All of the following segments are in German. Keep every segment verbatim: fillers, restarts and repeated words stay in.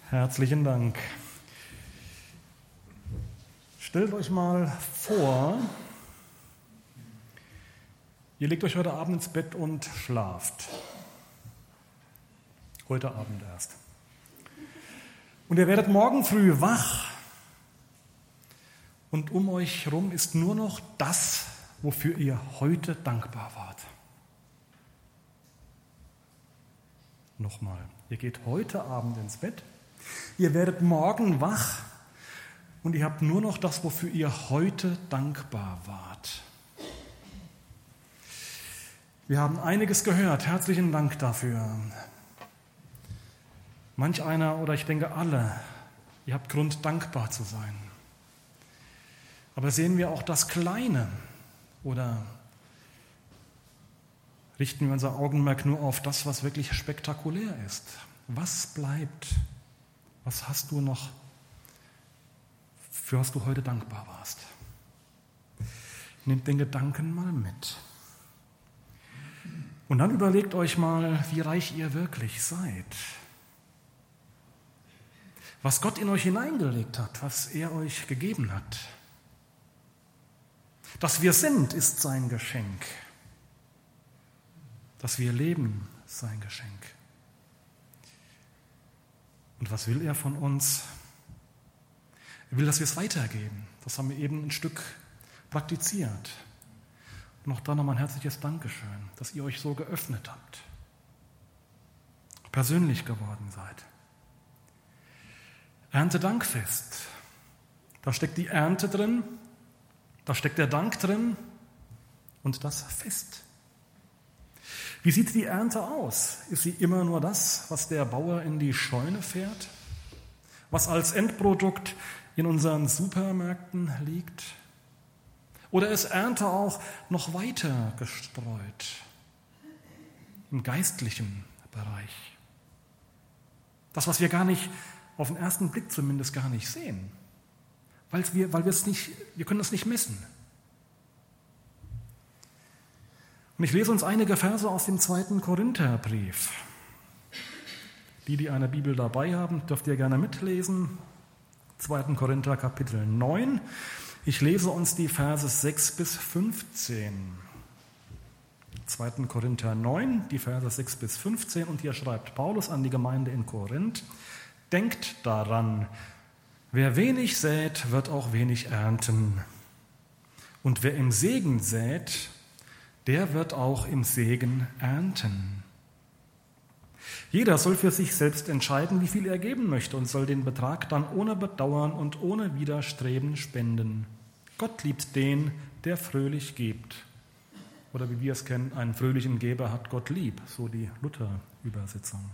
Herzlichen Dank. Stellt euch mal vor, ihr legt euch heute Abend ins Bett und schlaft. Heute Abend erst. Und ihr werdet morgen früh wach und um euch herum ist nur noch das, wofür ihr heute dankbar wart. Nochmal, ihr geht heute Abend ins Bett, ihr werdet morgen wach und ihr habt nur noch das, wofür ihr heute dankbar wart. Wir haben einiges gehört, herzlichen Dank dafür. Manch einer oder ich denke alle, ihr habt Grund, dankbar zu sein. Aber sehen wir auch das Kleine oder richten wir unser Augenmerk nur auf das, was wirklich spektakulär ist? Was bleibt? Was hast du noch, für was du heute dankbar warst? Nehmt den Gedanken mal mit. Und dann überlegt euch mal, wie reich ihr wirklich seid. Was Gott in euch hineingelegt hat, was er euch gegeben hat. Dass wir sind, ist sein Geschenk. Dass wir leben, sein Geschenk. Und was will er von uns? Er will, dass wir es weitergeben. Das haben wir eben ein Stück praktiziert. Und auch dann nochmal ein herzliches Dankeschön, dass ihr euch so geöffnet habt. Persönlich geworden seid. Erntedankfest. Da steckt die Ernte drin, da steckt der Dank drin und das Fest. Wie sieht die Ernte aus? Ist sie immer nur das, was der Bauer in die Scheune fährt? Was als Endprodukt in unseren Supermärkten liegt? Oder ist Ernte auch noch weiter gestreut im geistlichen Bereich? Das, was wir gar nicht, auf den ersten Blick zumindest gar nicht sehen, weil wir, weil wir es nicht, wir können das nicht messen. Und ich lese uns einige Verse aus dem zweiten Korintherbrief. Die, die eine Bibel dabei haben, dürft ihr gerne mitlesen. zweiten Korinther Kapitel neun. Ich lese uns die Verse sechs bis fünfzehn. zweiten Korinther neun, die Verse sechs bis fünfzehn. Und hier schreibt Paulus an die Gemeinde in Korinth: Denkt daran, wer wenig sät, wird auch wenig ernten. Und wer im Segen sät, der wird auch im Segen ernten. Jeder soll für sich selbst entscheiden, wie viel er geben möchte und soll den Betrag dann ohne Bedauern und ohne Widerstreben spenden. Gott liebt den, der fröhlich gibt. Oder wie wir es kennen, einen fröhlichen Geber hat Gott lieb, so die Luther-Übersetzung.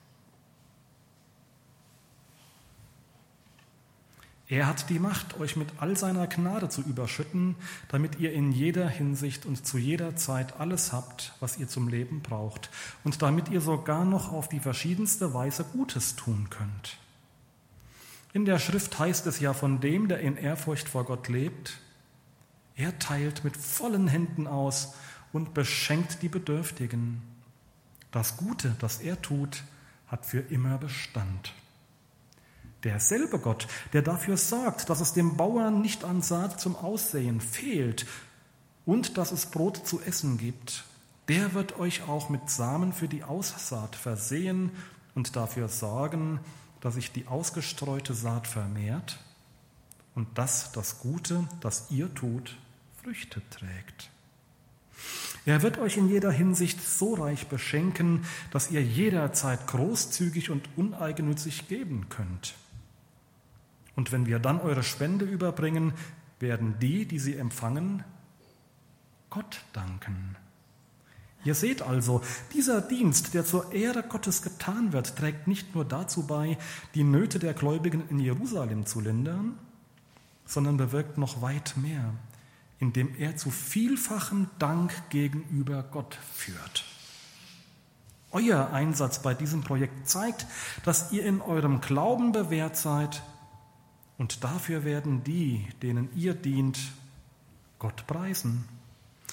Er hat die Macht, euch mit all seiner Gnade zu überschütten, damit ihr in jeder Hinsicht und zu jeder Zeit alles habt, was ihr zum Leben braucht, und damit ihr sogar noch auf die verschiedenste Weise Gutes tun könnt. In der Schrift heißt es ja von dem, der in Ehrfurcht vor Gott lebt: Er teilt mit vollen Händen aus und beschenkt die Bedürftigen. Das Gute, das er tut, hat für immer Bestand. Derselbe Gott, der dafür sorgt, dass es dem Bauern nicht an Saat zum Aussäen fehlt und dass es Brot zu essen gibt, der wird euch auch mit Samen für die Aussaat versehen und dafür sorgen, dass sich die ausgestreute Saat vermehrt und dass das Gute, das ihr tut, Früchte trägt. Er wird euch in jeder Hinsicht so reich beschenken, dass ihr jederzeit großzügig und uneigennützig geben könnt. Und wenn wir dann eure Spende überbringen, werden die, die sie empfangen, Gott danken. Ihr seht also, dieser Dienst, der zur Ehre Gottes getan wird, trägt nicht nur dazu bei, die Nöte der Gläubigen in Jerusalem zu lindern, sondern bewirkt noch weit mehr, indem er zu vielfachem Dank gegenüber Gott führt. Euer Einsatz bei diesem Projekt zeigt, dass ihr in eurem Glauben bewährt seid, und dafür werden die, denen ihr dient, Gott preisen.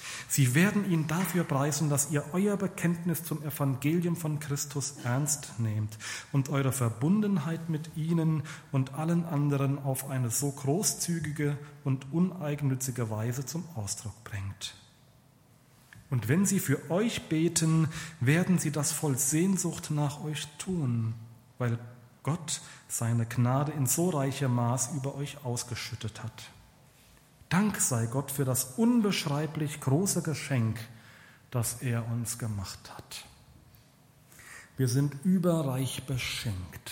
Sie werden ihn dafür preisen, dass ihr euer Bekenntnis zum Evangelium von Christus ernst nehmt und eure Verbundenheit mit ihnen und allen anderen auf eine so großzügige und uneigennützige Weise zum Ausdruck bringt. Und wenn sie für euch beten, werden sie das voll Sehnsucht nach euch tun, weil Gott seine Gnade in so reichem Maß über euch ausgeschüttet hat. Dank sei Gott für das unbeschreiblich große Geschenk, das er uns gemacht hat. Wir sind überreich beschenkt.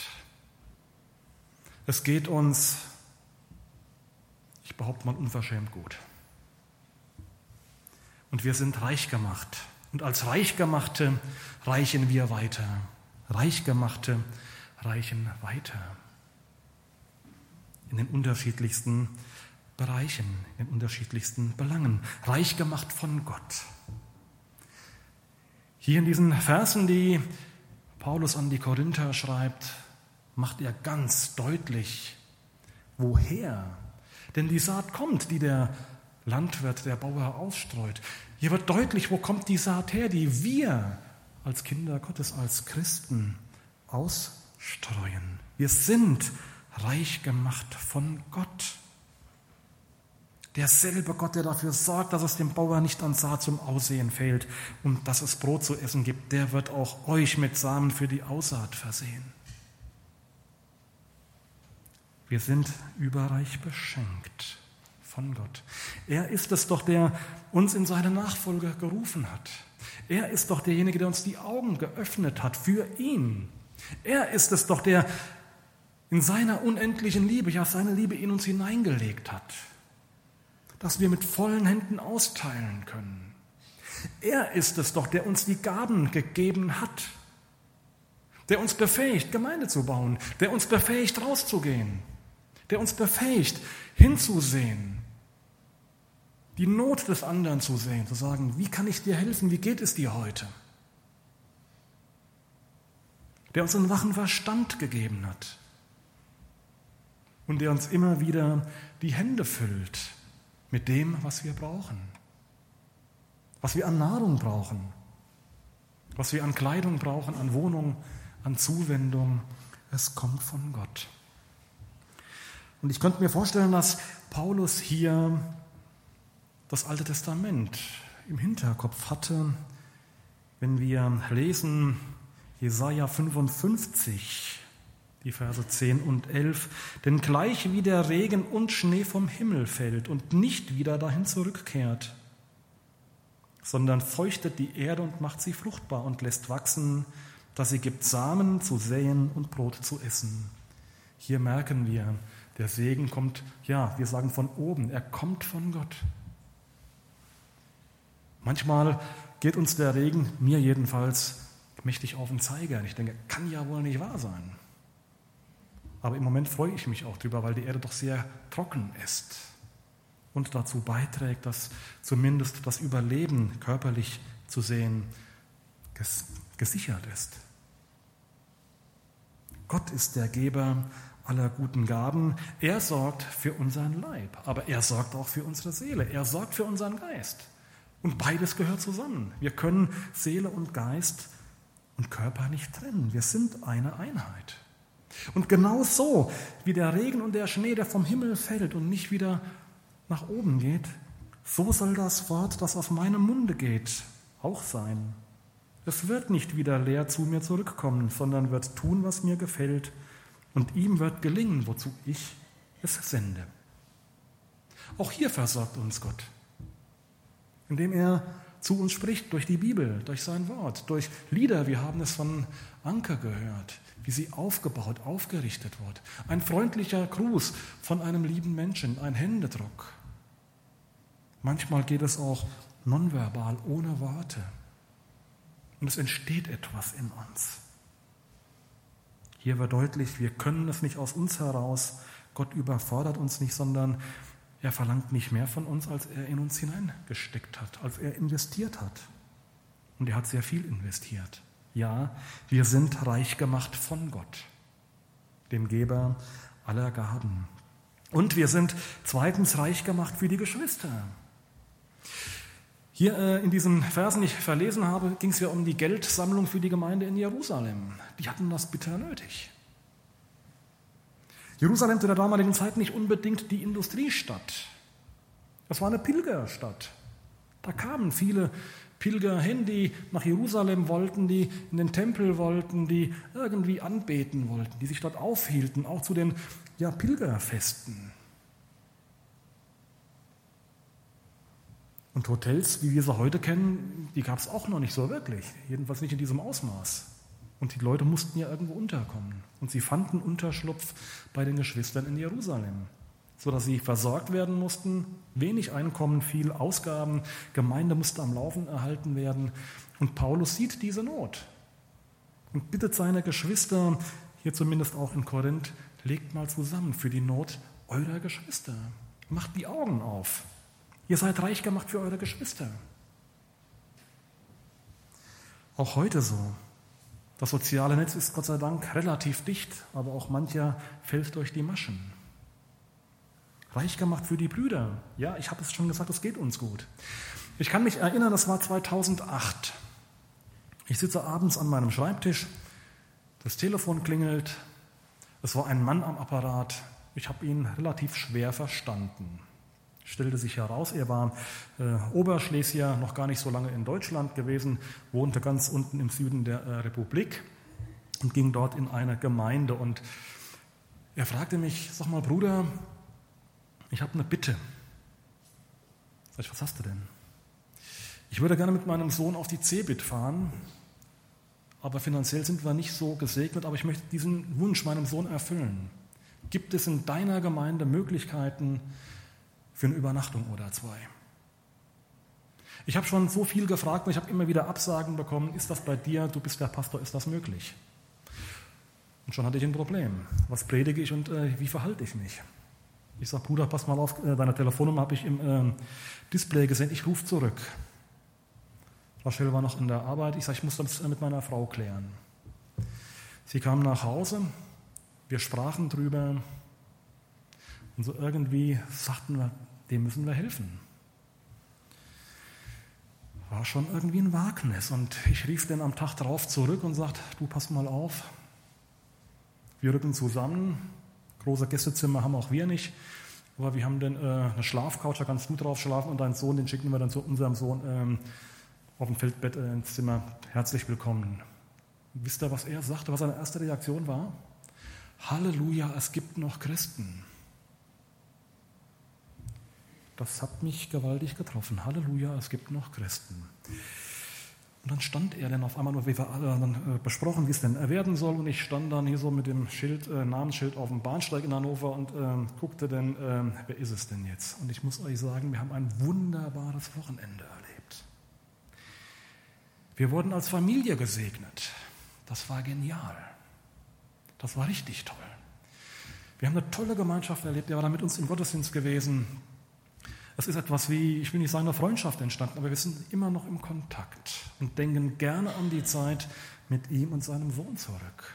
Es geht uns, ich behaupte mal, unverschämt gut. Und wir sind reich gemacht. Und als Reichgemachte reichen wir weiter. Reichgemachte reichen weiter. In den unterschiedlichsten Bereichen, in unterschiedlichsten Belangen. Reich gemacht von Gott. Hier in diesen Versen, die Paulus an die Korinther schreibt, macht er ganz deutlich, woher. Denn die Saat kommt, die der Landwirt, der Bauer ausstreut. Hier wird deutlich, wo kommt die Saat her, die wir als Kinder Gottes, als Christen ausstreuen. Wir sind reich gemacht von Gott. Derselbe Gott, der dafür sorgt, dass es dem Bauer nicht an Saat zum Aussehen fehlt und dass es Brot zu essen gibt, der wird auch euch mit Samen für die Aussaat versehen. Wir sind überreich beschenkt von Gott. Er ist es doch, der uns in seine Nachfolge gerufen hat. Er ist doch derjenige, der uns die Augen geöffnet hat für ihn. Er ist es doch, der in seiner unendlichen Liebe, ja seine Liebe in uns hineingelegt hat, dass wir mit vollen Händen austeilen können. Er ist es doch, der uns die Gaben gegeben hat, der uns befähigt, Gemeinde zu bauen, der uns befähigt, rauszugehen, der uns befähigt, hinzusehen, die Not des anderen zu sehen, zu sagen, wie kann ich dir helfen, wie geht es dir heute? Der uns einen wachen Verstand gegeben hat und der uns immer wieder die Hände füllt mit dem, was wir brauchen, was wir an Nahrung brauchen, was wir an Kleidung brauchen, an Wohnung, an Zuwendung. Es kommt von Gott. Und ich könnte mir vorstellen, dass Paulus hier das Alte Testament im Hinterkopf hatte, wenn wir lesen Jesaja fünfundfünfzig, die Verse zehn und elf, denn gleich wie der Regen und Schnee vom Himmel fällt und nicht wieder dahin zurückkehrt, sondern feuchtet die Erde und macht sie fruchtbar und lässt wachsen, dass sie gibt Samen zu säen und Brot zu essen. Hier merken wir, der Segen kommt, ja, wir sagen von oben, er kommt von Gott. Manchmal geht uns der Regen, mir jedenfalls, mächtig auf den Zeiger. Und ich denke, kann ja wohl nicht wahr sein. Aber im Moment freue ich mich auch drüber, weil die Erde doch sehr trocken ist und dazu beiträgt, dass zumindest das Überleben körperlich zu sehen ges- gesichert ist. Gott ist der Geber aller guten Gaben. Er sorgt für unseren Leib, aber er sorgt auch für unsere Seele. Er sorgt für unseren Geist. Und beides gehört zusammen. Wir können Seele und Geist und Körper nicht trennen. Wir sind eine Einheit. Und genau so, wie der Regen und der Schnee, der vom Himmel fällt und nicht wieder nach oben geht, so soll das Wort, das aus meinem Munde geht, auch sein. Es wird nicht wieder leer zu mir zurückkommen, sondern wird tun, was mir gefällt, und ihm wird gelingen, wozu ich es sende. Auch hier versorgt uns Gott, indem er zu uns spricht, durch die Bibel, durch sein Wort, durch Lieder. Wir haben es von Anke gehört, wie sie aufgebaut, aufgerichtet wird. Ein freundlicher Gruß von einem lieben Menschen, ein Händedruck. Manchmal geht es auch nonverbal, ohne Worte. Und es entsteht etwas in uns. Hier wird deutlich, wir können es nicht aus uns heraus. Gott überfordert uns nicht, sondern er verlangt nicht mehr von uns, als er in uns hineingesteckt hat, als er investiert hat. Und er hat sehr viel investiert. Ja, wir sind reich gemacht von Gott, dem Geber aller Gaben. Und wir sind zweitens reich gemacht für die Geschwister. Hier äh, in diesen Versen, die ich verlesen habe, ging es ja um die Geldsammlung für die Gemeinde in Jerusalem. Die hatten das bitter nötig. Jerusalem zu der damaligen Zeit nicht unbedingt die Industriestadt. Das war eine Pilgerstadt. Da kamen viele Pilger hin, die nach Jerusalem wollten, die in den Tempel wollten, die irgendwie anbeten wollten, die sich dort aufhielten, auch zu den ja, Pilgerfesten. Und Hotels, wie wir sie heute kennen, die gab es auch noch nicht so wirklich, jedenfalls nicht in diesem Ausmaß. Und die Leute mussten ja irgendwo unterkommen. Und sie fanden Unterschlupf bei den Geschwistern in Jerusalem, sodass sie versorgt werden mussten, wenig Einkommen, viel Ausgaben, Gemeinde musste am Laufen erhalten werden. Und Paulus sieht diese Not und bittet seine Geschwister, hier zumindest auch in Korinth, legt mal zusammen für die Not eurer Geschwister. Macht die Augen auf. Ihr seid reich gemacht für eure Geschwister. Auch heute so. Das soziale Netz ist Gott sei Dank relativ dicht, aber auch mancher fällt durch die Maschen. Reich gemacht für die Brüder. Ja, ich habe es schon gesagt, es geht uns gut. Ich kann mich erinnern, das war zweitausendacht. Ich sitze abends an meinem Schreibtisch, das Telefon klingelt, es war ein Mann am Apparat. Ich habe ihn relativ schwer verstanden. Stellte sich heraus, er war äh, Oberschlesier, noch gar nicht so lange in Deutschland gewesen, wohnte ganz unten im Süden der äh, Republik und ging dort in eine Gemeinde. Und er fragte mich, sag mal Bruder, ich habe eine Bitte. Sag ich, was hast du denn? Ich würde gerne mit meinem Sohn auf die Cebit fahren, aber finanziell sind wir nicht so gesegnet, aber ich möchte diesen Wunsch meinem Sohn erfüllen. Gibt es in deiner Gemeinde Möglichkeiten für eine Übernachtung oder zwei? Ich habe schon so viel gefragt und ich habe immer wieder Absagen bekommen. Ist das bei dir, du bist der Pastor, ist das möglich? Und schon hatte ich ein Problem. Was predige ich und äh, wie verhalte ich mich? Ich sage, Bruder, pass mal auf, äh, deine Telefonnummer habe ich im äh, Display gesehen, ich rufe zurück. Rachel war noch in der Arbeit, ich sage, ich muss das mit meiner Frau klären. Sie kam nach Hause, wir sprachen drüber und so irgendwie sagten wir, dem müssen wir helfen. War schon irgendwie ein Wagnis und ich rief den am Tag darauf zurück und sagte, du pass mal auf, wir rücken zusammen, große Gästezimmer haben auch wir nicht, aber wir haben dann äh, eine Schlafcouch, da kannst du drauf schlafen und deinen Sohn, den schicken wir dann zu unserem Sohn ähm, auf dem Feldbett äh, ins Zimmer, herzlich willkommen. Und wisst ihr, was er sagte, was seine erste Reaktion war? Halleluja, es gibt noch Christen. Das hat mich gewaltig getroffen. Halleluja, es gibt noch Christen. Und dann stand er dann auf einmal, wie wir alle dann äh, besprochen, wie es denn werden soll. Und ich stand dann hier so mit dem Schild, äh, Namensschild auf dem Bahnsteig in Hannover und äh, guckte dann, äh, wer ist es denn jetzt? Und ich muss euch sagen, wir haben ein wunderbares Wochenende erlebt. Wir wurden als Familie gesegnet. Das war genial. Das war richtig toll. Wir haben eine tolle Gemeinschaft erlebt. Er war da mit uns im Gottesdienst gewesen. Es ist etwas wie, ich will nicht sagen, eine Freundschaft entstanden, aber wir sind immer noch im Kontakt und denken gerne an die Zeit mit ihm und seinem Sohn zurück.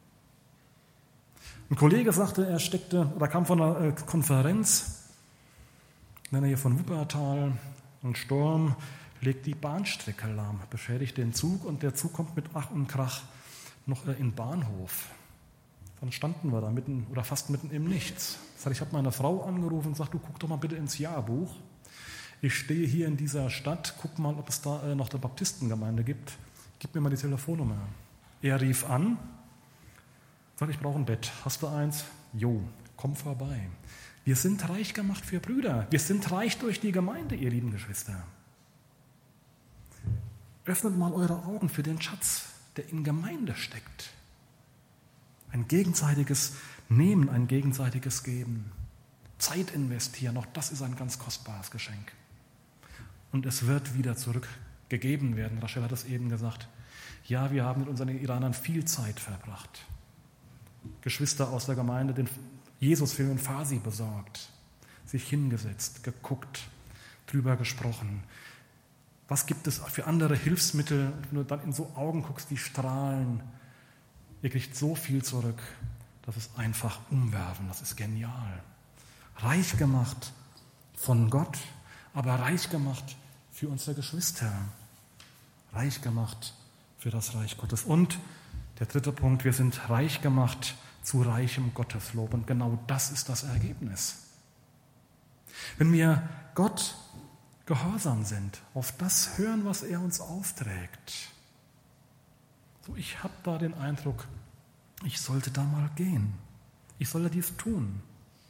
Ein Kollege sagte, er steckte oder kam von einer Konferenz in der Nähe von Wuppertal. Ein Sturm legt die Bahnstrecke lahm, beschädigt den Zug und der Zug kommt mit Ach und Krach noch in den Bahnhof. Dann standen wir da mitten oder fast mitten im Nichts. Das heißt, ich habe meine Frau angerufen und gesagt, du guck doch mal bitte ins Jahrbuch. Ich stehe hier in dieser Stadt, guck mal, ob es da äh, noch eine Baptistengemeinde gibt. Gib mir mal die Telefonnummer. Er rief an, sagt, ich brauche ein Bett. Hast du eins? Jo, komm vorbei. Wir sind reich gemacht für Brüder. Wir sind reich durch die Gemeinde, ihr lieben Geschwister. Öffnet mal eure Augen für den Schatz, der in Gemeinde steckt. Ein gegenseitiges Nehmen, ein gegenseitiges Geben. Zeit investieren, auch das ist ein ganz kostbares Geschenk. Und es wird wieder zurückgegeben werden. Rachel hat es eben gesagt. Ja, wir haben mit unseren Iranern viel Zeit verbracht. Geschwister aus der Gemeinde den Jesus-Film in Farsi besorgt, sich hingesetzt, geguckt, drüber gesprochen. Was gibt es für andere Hilfsmittel? Wenn du dann in so Augen guckst, die strahlen, ihr kriegt so viel zurück, das ist einfach umwerfen, das ist genial. Reich gemacht von Gott, aber reich gemacht für unsere Geschwister, reich gemacht für das Reich Gottes. Und der dritte Punkt, wir sind reich gemacht zu reichem Gotteslob. Und genau das ist das Ergebnis. Wenn wir Gott gehorsam sind, auf das hören, was er uns aufträgt. So, ich habe da den Eindruck, ich sollte da mal gehen. Ich solle dies tun.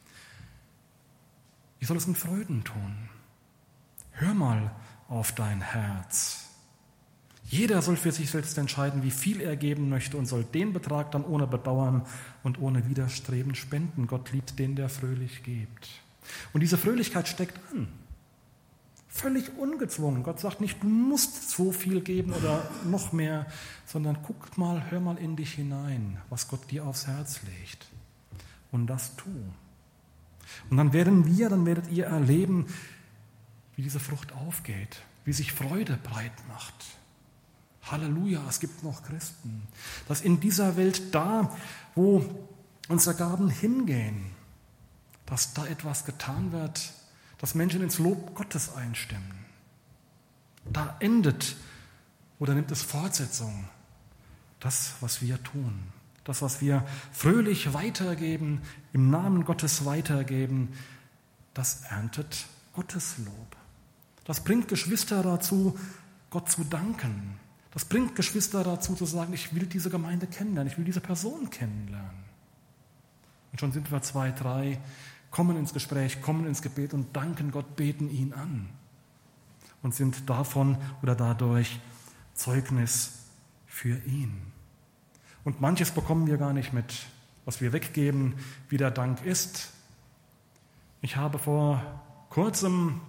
Ich soll es mit Freuden tun. Hör mal auf dein Herz. Jeder soll für sich selbst entscheiden, wie viel er geben möchte und soll den Betrag dann ohne Bedauern und ohne Widerstreben spenden. Gott liebt den, der fröhlich gibt. Und diese Fröhlichkeit steckt an. Völlig ungezwungen. Gott sagt nicht, du musst so viel geben oder noch mehr, sondern guck mal, hör mal in dich hinein, was Gott dir aufs Herz legt. Und das tu. Und dann werden wir, dann werdet ihr erleben, wie diese Frucht aufgeht, wie sich Freude breit macht. Halleluja, es gibt noch Christen. Dass in dieser Welt da, wo unsere Gaben hingehen, dass da etwas getan wird, dass Menschen ins Lob Gottes einstimmen. Da endet oder nimmt es Fortsetzung, das, was wir tun. Das, was wir fröhlich weitergeben, im Namen Gottes weitergeben, das erntet Gottes Lob. Das bringt Geschwister dazu, Gott zu danken. Das bringt Geschwister dazu, zu sagen, ich will diese Gemeinde kennenlernen, ich will diese Person kennenlernen. Und schon sind wir zwei, drei, kommen ins Gespräch, kommen ins Gebet und danken Gott, beten ihn an. Und sind davon oder dadurch Zeugnis für ihn. Und manches bekommen wir gar nicht mit, was wir weggeben, wie der Dank ist. Ich habe vor kurzem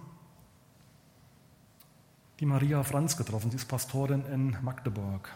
die Maria Franz getroffen, sie ist Pastorin in Magdeburg.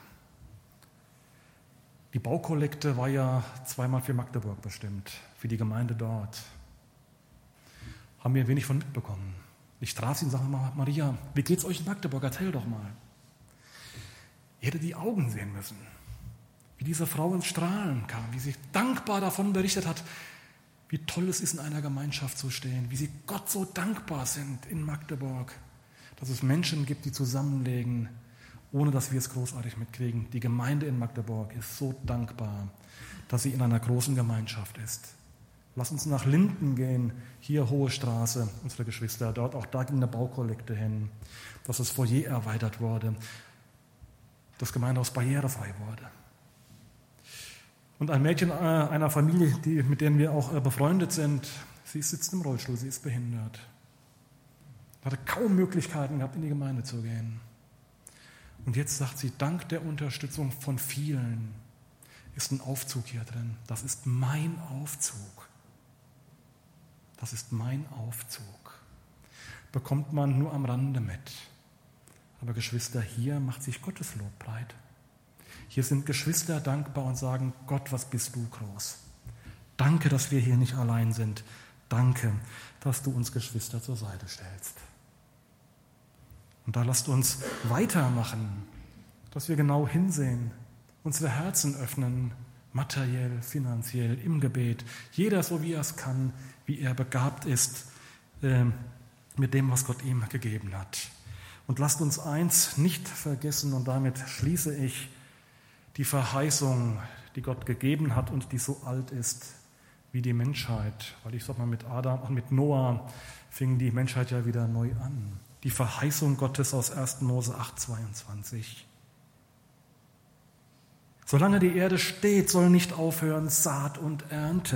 Die Baukollekte war ja zweimal für Magdeburg bestimmt, für die Gemeinde dort. Haben wir wenig von mitbekommen. Ich traf sie und sagte mal, Maria, wie geht's euch in Magdeburg? Erzähl doch mal. Ihr hättet die Augen sehen müssen, wie diese Frau ins Strahlen kam, wie sie dankbar davon berichtet hat, wie toll es ist, in einer Gemeinschaft zu stehen, wie sie Gott so dankbar sind in Magdeburg, dass es Menschen gibt, die zusammenlegen, ohne dass wir es großartig mitkriegen. Die Gemeinde in Magdeburg ist so dankbar, dass sie in einer großen Gemeinschaft ist. Lass uns nach Linden gehen, hier Hohe Straße, unsere Geschwister dort, auch da ging eine Baukollekte hin, dass das Foyer erweitert wurde, das Gemeindehaus barrierefrei wurde. Und ein Mädchen einer Familie, die, mit denen wir auch befreundet sind, sie sitzt im Rollstuhl, sie ist behindert. Hatte kaum Möglichkeiten gehabt, in die Gemeinde zu gehen. Und jetzt sagt sie, dank der Unterstützung von vielen ist ein Aufzug hier drin. Das ist mein Aufzug. Das ist mein Aufzug. Bekommt man nur am Rande mit. Aber Geschwister, hier macht sich Gottes Lob breit. Hier sind Geschwister dankbar und sagen, Gott, was bist du groß. Danke, dass wir hier nicht allein sind. Danke, dass du uns Geschwister zur Seite stellst. Und da lasst uns weitermachen, dass wir genau hinsehen, unsere Herzen öffnen, materiell, finanziell, im Gebet. Jeder so, wie er es kann, wie er begabt ist äh, mit dem, was Gott ihm gegeben hat. Und lasst uns eins nicht vergessen, und damit schließe ich, die Verheißung, die Gott gegeben hat und die so alt ist wie die Menschheit. Weil ich sag mal, mit Adam und mit Noah fing die Menschheit ja wieder neu an. Die Verheißung Gottes aus erster Mose acht, zweiundzwanzig. Solange die Erde steht, soll nicht aufhören Saat und Ernte.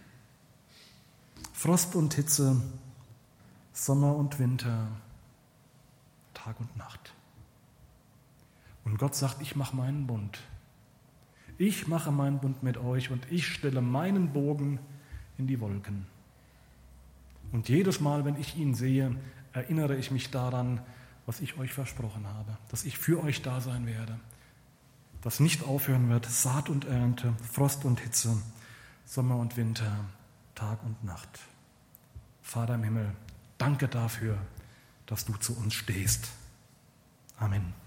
Frost und Hitze, Sommer und Winter, Tag und Nacht. Und Gott sagt, ich mache meinen Bund. Ich mache meinen Bund mit euch und ich stelle meinen Bogen in die Wolken. Und jedes Mal, wenn ich ihn sehe, erinnere ich mich daran, was ich euch versprochen habe, dass ich für euch da sein werde, dass nicht aufhören wird, Saat und Ernte, Frost und Hitze, Sommer und Winter, Tag und Nacht. Vater im Himmel, danke dafür, dass du zu uns stehst. Amen.